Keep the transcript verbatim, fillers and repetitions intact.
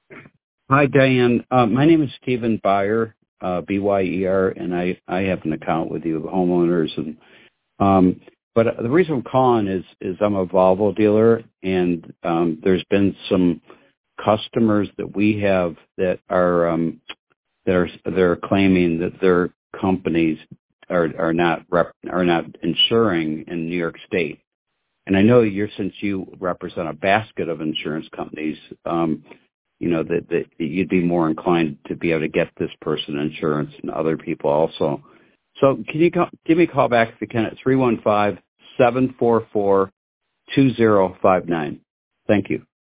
Hi, Diane. Uh, my name is Stephen Byer, uh, B Y E R, and I, I have an account with you, homeowners. And um, but the reason I'm calling is is I'm a Volvo dealer, and um, there's been some customers that we have that are um, that are they're claiming that their companies are are not rep, are not insuring in New York State. And I know you're since you represent a basket of insurance companies. Um, you know, that, that you'd be more inclined to be able to get this person insurance and other people also. So can you call, give me a call back if you can at three one five, seven four four, two zero five nine. Thank you.